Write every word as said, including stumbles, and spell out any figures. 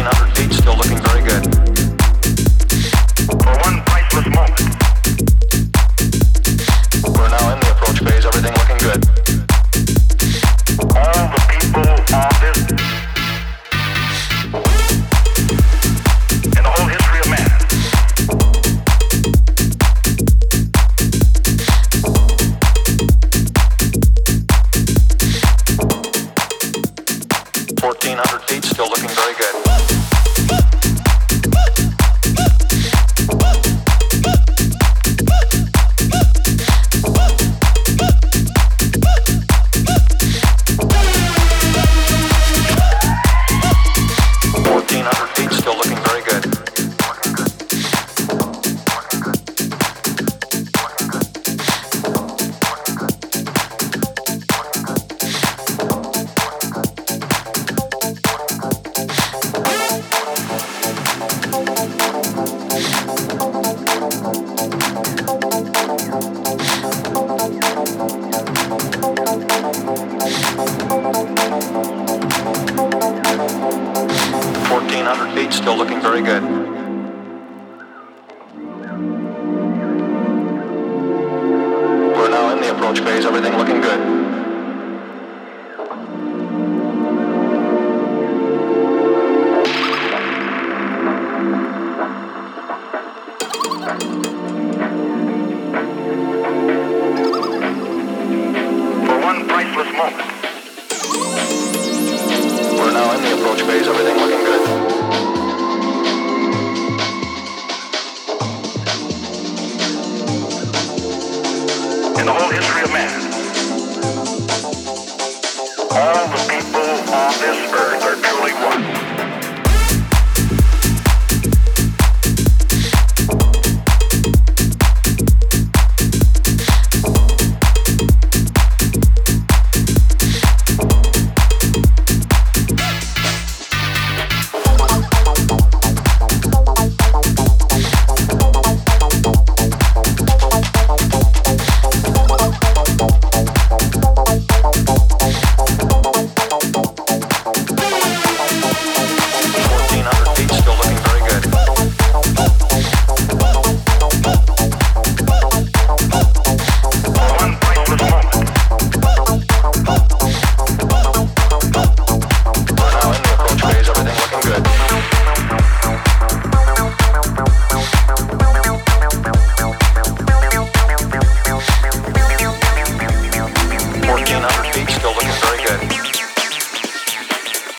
hundred feet, still looking very good. For one priceless moment. We're now in the approach phase, everything looking good. All the people on this in the whole history of man. fourteen hundred feet, still looking very good. fourteen hundred feet, still looking very good. fourteen hundred feet, still looking very good. We're now in the approach phase, everything looking good.